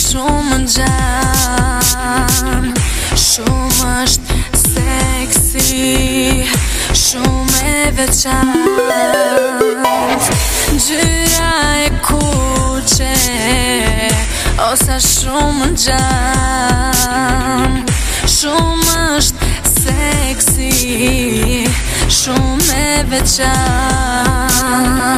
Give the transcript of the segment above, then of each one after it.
shumë nxan, shumë është seksi, shumë e veçantë. Ngjyra e kuqe, o sa shumë nxan, shumë është seksi, shumë e veçantë.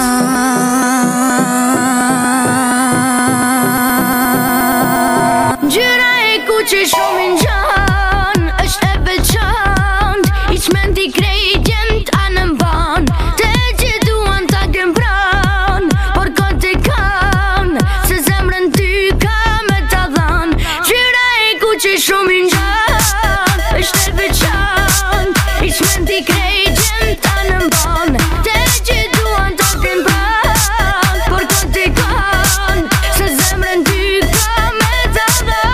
Ngjyra e kuqe shumë nxan, është e veçantë, i çmenti krejt jem t'anë mban, te që duan ta kem pran, por kot e kan, se zemrën ty ka me ta dhan. Ngjyra e kuqe shumë nxan, është e veçantë, i çmenti krejt jem t'anë mban, te që duan ta kem pran, por kot e kan, se zemrën ty ka me ta dhan.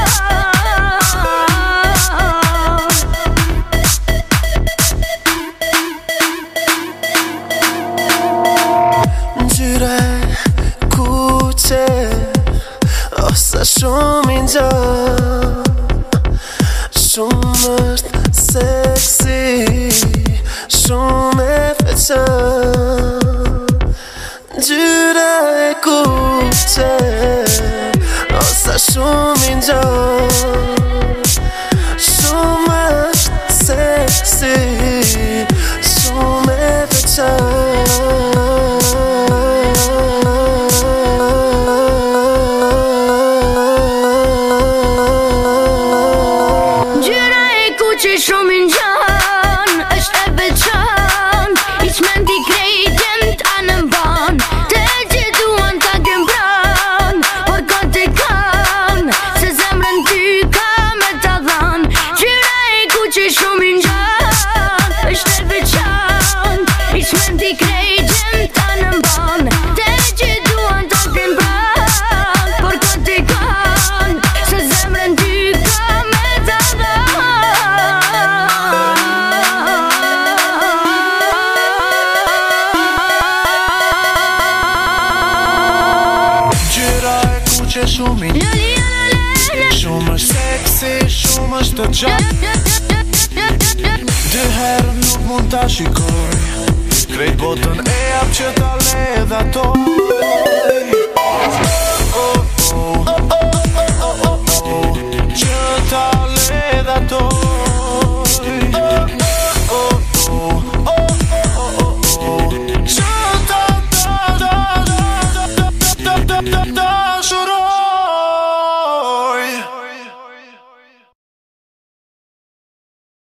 Ngjyra e kuqe, o sa shumë i nxan, shumë është seksi, shumë e veçantë. Ngjyra e kuqe, o sa shumë i nxan, shumë është seksi, shumë e veçantë. Ngjyra e kuqe shumë nxan, është e veçantë, i çmenti krejt jem t'anë mban, te që duan ta kem pran, por kot e kan, se zemrën ty ka me ta dhan. Ngjyra e kuqe shumë nxan, është e veçantë, i çmenti krejt jem t'anë mban, te që duan ta kem pran, por kot e kan, se zemrën ty ka me ta dhan. Ngjyra e kuqe shumë i shumë është seksi, shumë është të gjatë. Dy herë nuk mund ta shikoj, krejt botën e jap që ta ledhatoj.